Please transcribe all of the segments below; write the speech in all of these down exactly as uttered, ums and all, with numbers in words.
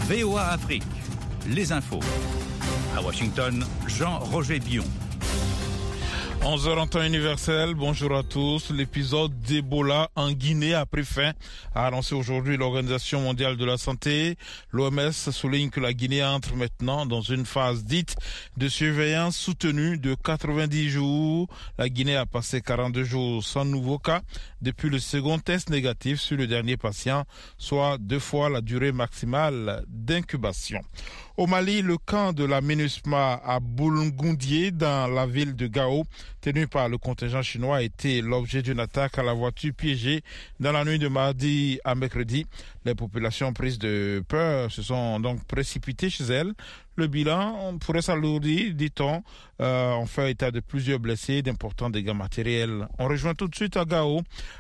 V O A Afrique, les infos. À Washington, Jean-Roger Bion. onze heures en temps universel, bonjour à tous. L'épisode d'Ebola en Guinée a pris fin, a annoncé aujourd'hui l'Organisation mondiale de la santé. L'O M S souligne que la Guinée entre maintenant dans une phase dite de surveillance soutenue de quatre-vingt-dix jours. La Guinée a passé quarante-deux jours sans nouveau cas depuis le second test négatif sur le dernier patient, soit deux fois la durée maximale d'incubation. Au Mali, le camp de la MINUSMA à Boulgoundié, dans la ville de Gao, tenu par le contingent chinois, a été l'objet d'une attaque à la voiture piégée dans la nuit de mardi à mercredi. Les populations prises de peur se sont donc précipitées chez elles. Le bilan pourrait s'alourdir, dit-on. Euh, on fait état de plusieurs blessés, d'importants dégâts matériels. On rejoint tout de suite à Gao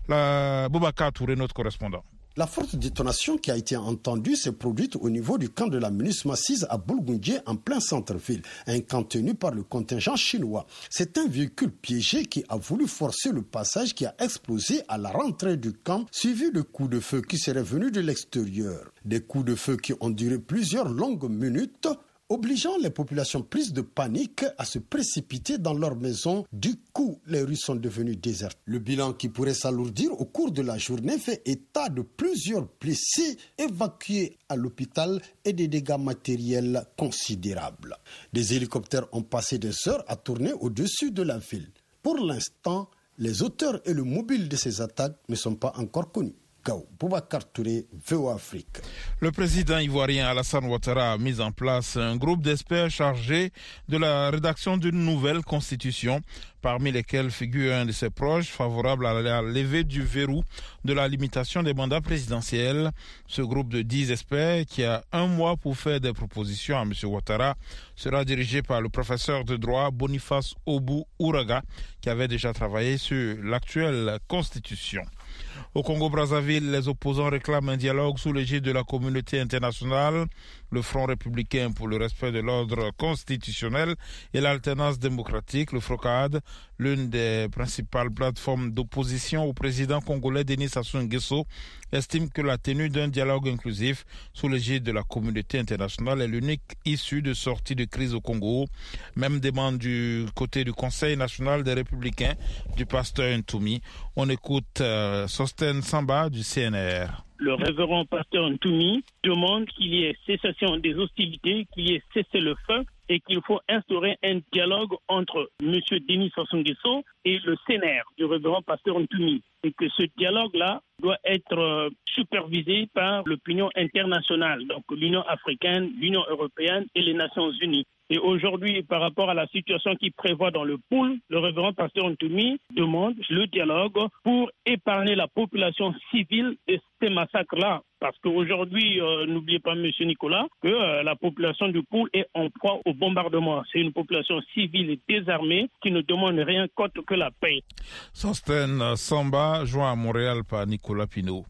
la Boubacar Touré, notre correspondant. La forte détonation qui a été entendue s'est produite au niveau du camp de la MINUSMA six à Boulgoundié, en plein centre-ville, un camp tenu par le contingent chinois. C'est un véhicule piégé qui a voulu forcer le passage qui a explosé à la rentrée du camp, suivi de coups de feu qui seraient venus de l'extérieur. Des coups de feu qui ont duré plusieurs longues minutes, obligeant les populations prises de panique à se précipiter dans leurs maisons. Du coup, les rues sont devenues désertes. Le bilan qui pourrait s'alourdir au cours de la journée fait état de plusieurs blessés évacués à l'hôpital et des dégâts matériels considérables. Des hélicoptères ont passé des heures à tourner au-dessus de la ville. Pour l'instant, les auteurs et le mobile de ces attaques ne sont pas encore connus. Boubacar Touré, V O A Afrique. Le président ivoirien Alassane Ouattara a mis en place un groupe d'experts chargés de la rédaction d'une nouvelle constitution, parmi lesquels figure un de ses proches favorable à la levée du verrou de la limitation des mandats présidentiels. Ce groupe de dix experts, qui a un mois pour faire des propositions à M. Ouattara, sera dirigé par le professeur de droit Boniface Obou Ouraga, qui avait déjà travaillé sur l'actuelle constitution. Au Congo-Brazzaville, les opposants réclament un dialogue sous l'égide de la communauté internationale. Le Front républicain pour le respect de l'ordre constitutionnel et l'alternance démocratique, le FROCAD, l'une des principales plateformes d'opposition au président congolais Denis Sassou Nguesso, estime que la tenue d'un dialogue inclusif sous l'égide de la communauté internationale est l'unique issue de sortie de crise au Congo. Même demande du côté du Conseil national des républicains, du pasteur Ntoumi. On écoute euh, Sostène Samba du C N R. Le révérend pasteur Ntoumi demande qu'il y ait cessation des hostilités, qu'il y ait cessez-le-feu et qu'il faut instaurer un dialogue entre M. Denis Sassou Nguesso et le C N R du révérend pasteur Ntoumi. Et que ce dialogue-là doit être supervisé par l'opinion internationale, donc l'Union africaine, l'Union européenne et les Nations unies. Et aujourd'hui, par rapport à la situation qui prévoit dans le pool, le révérend pasteur Ntoumi demande le dialogue pour épargner la population civile de ces massacres-là. Parce qu'aujourd'hui, euh, n'oubliez pas, M. Nicolas, que euh, la population du pool est en proie au bombardement. C'est une population civile et désarmée qui ne demande rien qu'autre que la paix. Sostène Samba, joint à Montréal par Nicolas Pinault.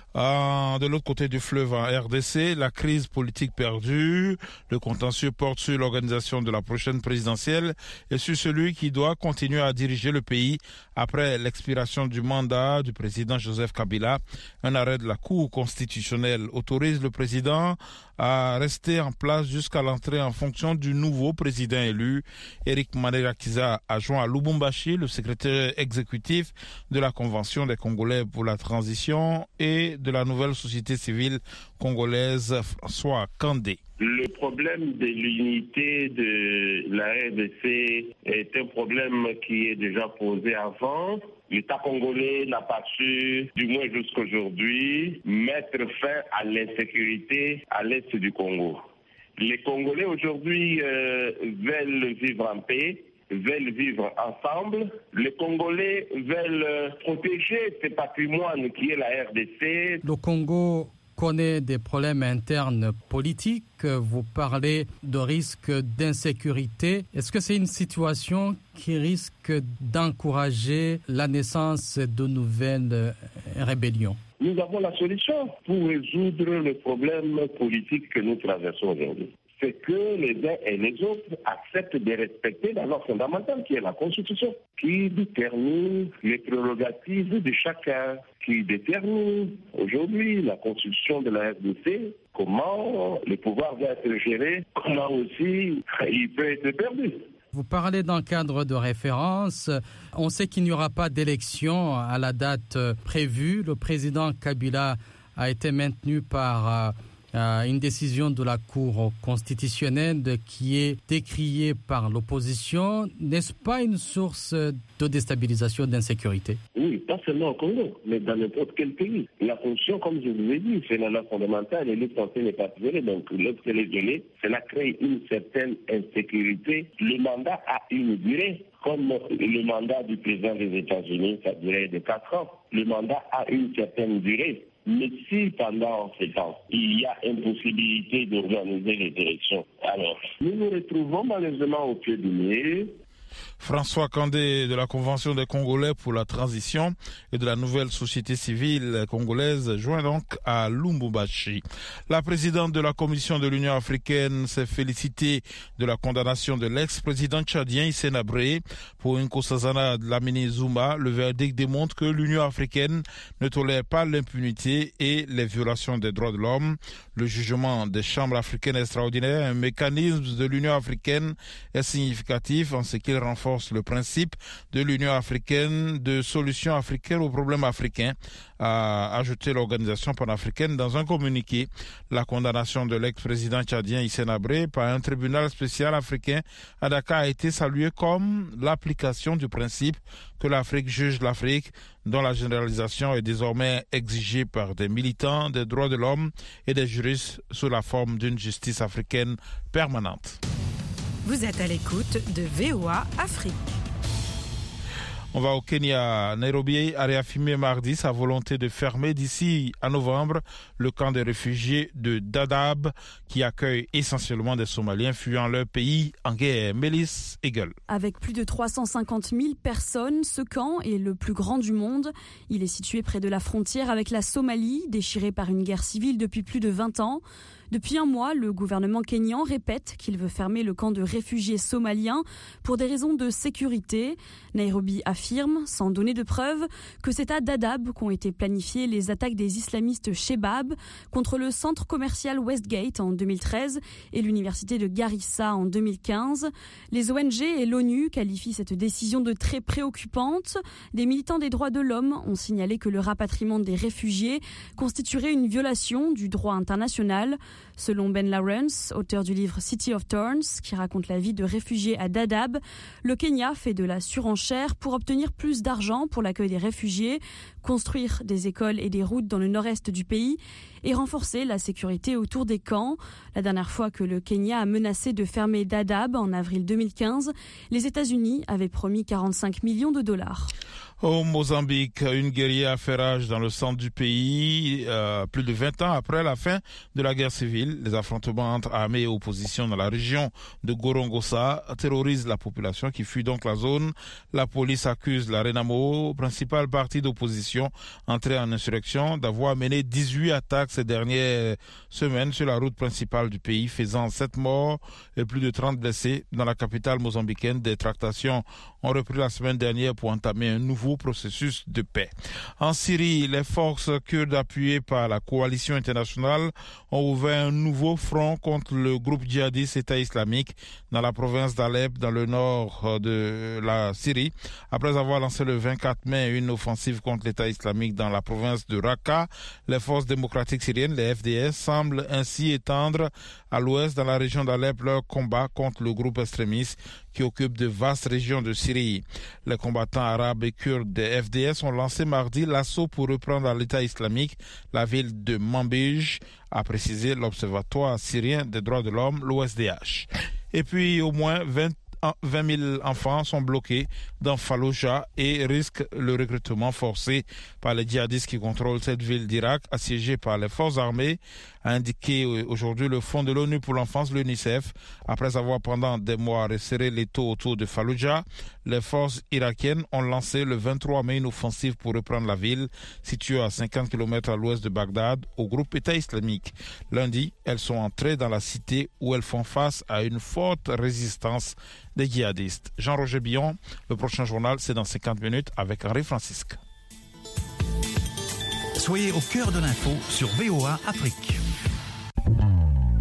Euh, de l'autre côté du fleuve en R D C, la crise politique perdue, le contentieux porte sur l'organisation de la prochaine présidentielle et sur celui qui doit continuer à diriger le pays après l'expiration du mandat du président Joseph Kabila. Un arrêt de la Cour constitutionnelle autorise le président à rester en place jusqu'à l'entrée en fonction du nouveau président élu. Eric Manirakiza a joint à Lubumbashi, le secrétaire exécutif de la Convention des Congolais pour la transition et de la nouvelle société civile congolaise, François Kandé. Le problème de l'unité de la R D C est un problème qui est déjà posé avant. L'État congolais n'a pas su, du moins jusqu'aujourd'hui, mettre fin à l'insécurité à l'est du Congo. Les Congolais aujourd'hui euh, veulent vivre en paix, veulent vivre ensemble. Les Congolais veulent protéger ce patrimoine qui est la R D C. Le Congo connaît des problèmes internes politiques. Vous parlez de risque d'insécurité. Est-ce que c'est une situation qui risque d'encourager la naissance de nouvelles rébellions? Nous avons la solution pour résoudre le problème politique que nous traversons aujourd'hui. C'est que les uns et les autres acceptent de respecter la loi fondamentale qui est la Constitution, qui détermine les prérogatives de chacun, qui détermine aujourd'hui la Constitution de la R D C comment le pouvoir va être géré, comment aussi il peut être perdu. Vous parlez d'un cadre de référence. On sait qu'il n'y aura pas d'élection à la date prévue. Le président Kabila a été maintenu par une décision de la Cour constitutionnelle qui est décriée par l'opposition. N'est-ce pas une source de déstabilisation, d'insécurité? Oui, pas seulement au Congo, mais dans n'importe quel pays. La fonction, comme je vous l'ai dit, c'est la loi fondamentale et l'autre santé n'est pas violée. Donc lorsqu'elle est violée, cela crée une certaine insécurité. Le mandat a une durée. Comme le mandat du président des États-Unis, ça durait de quatre ans. Le mandat a une certaine durée. Mais si pendant ces temps, il y a impossibilité d'organiser les élections, alors nous nous retrouvons malheureusement au pied du mur. François Kandé de la Convention des Congolais pour la transition et de la nouvelle société civile congolaise joint donc à Lubumbashi. La présidente de la Commission de l'Union africaine s'est félicitée de la condamnation de l'ex-président tchadien Hissène Habré pour Nkosazana Dlamini Zuma. Le verdict démontre que l'Union africaine ne tolère pas l'impunité et les violations des droits de l'homme. Le jugement des chambres africaines extraordinaires, un mécanisme de l'Union africaine, est significatif en ce qu'il renforce le principe de l'Union africaine de solution africaine aux problèmes africains, a ajouté l'organisation panafricaine dans un communiqué. La condamnation de l'ex-président tchadien Hissène Habré par un tribunal spécial africain à Dakar a été saluée comme l'application du principe que l'Afrique juge l'Afrique, dont la généralisation est désormais exigée par des militants des droits de l'homme et des juristes sous la forme d'une justice africaine permanente. Vous êtes à l'écoute de V O A Afrique. On va au Kenya. Nairobi a réaffirmé mardi sa volonté de fermer d'ici à novembre le camp de réfugiés de Dadaab qui accueille essentiellement des Somaliens fuyant leur pays en guerre. Mélis Eagle. Avec plus de trois cent cinquante mille personnes, ce camp est le plus grand du monde. Il est situé près de la frontière avec la Somalie, déchirée par une guerre civile depuis plus de vingt ans. Depuis un mois, le gouvernement kényan répète qu'il veut fermer le camp de réfugiés somaliens pour des raisons de sécurité. Nairobi affirme, sans donner de preuves, que c'est à Dadaab qu'ont été planifiées les attaques des islamistes Shebab contre le centre commercial Westgate en deux mille treize et l'université de Garissa en deux mille quinze. Les O N G et l'ONU qualifient cette décision de très préoccupante. Des militants des droits de l'homme ont signalé que le rapatriement des réfugiés constituerait une violation du droit international. Selon Ben Lawrence, auteur du livre City of Thorns, qui raconte la vie de réfugiés à Dadaab, le Kenya fait de la surenchère pour obtenir plus d'argent pour l'accueil des réfugiés, construire des écoles et des routes dans le nord-est du pays et renforcer la sécurité autour des camps. La dernière fois que le Kenya a menacé de fermer Dadaab, en avril deux mille quinze, les États-Unis avaient promis quarante-cinq millions de dollars. Au Mozambique, une guérilla a fait rage dans le centre du pays, euh, plus de vingt ans après la fin de la guerre civile. Les affrontements entre armées et opposition dans la région de Gorongosa terrorisent la population qui fuit donc la zone. La police accuse la Renamo, principal parti d'opposition entré en insurrection, d'avoir mené dix-huit attaques ces dernières semaines sur la route principale du pays, faisant sept morts et plus de trente blessés dans la capitale mozambicaine. Des tractations ont repris la semaine dernière pour entamer un nouveau processus de paix. En Syrie, les forces kurdes appuyées par la coalition internationale ont ouvert un nouveau front contre le groupe djihadiste État islamique dans la province d'Alep, dans le nord de la Syrie, après avoir lancé le vingt-quatre mai une offensive contre l'État islamique dans la province de Raqqa. Les forces démocratiques syriennes, les F D S, semblent ainsi étendre à l'ouest, dans la région d'Alep, leur combat contre le groupe extrémiste qui occupe de vastes régions de Syrie. Les combattants arabes et kurdes des F D S ont lancé mardi l'assaut pour reprendre à l'État islamique la ville de Manbij, a précisé l'Observatoire syrien des droits de l'homme, l'O S D H. Et puis au moins vingt mille enfants sont bloqués dans Fallujah et risquent le recrutement forcé par les djihadistes qui contrôlent cette ville d'Irak assiégée par les forces armées, a indiqué aujourd'hui le Fonds de l'ONU pour l'enfance, l'UNICEF. Après avoir pendant des mois resserré les taux autour de Fallujah, les forces irakiennes ont lancé le vingt-trois mai une offensive pour reprendre la ville, située à cinquante kilomètres à l'ouest de Bagdad, au groupe État islamique. Lundi, elles sont entrées dans la cité où elles font face à une forte résistance des djihadistes. Jean-Roger Billon, le prochain journal, c'est dans cinquante minutes avec Henri Francisque. Soyez au cœur de l'info sur V O A Afrique.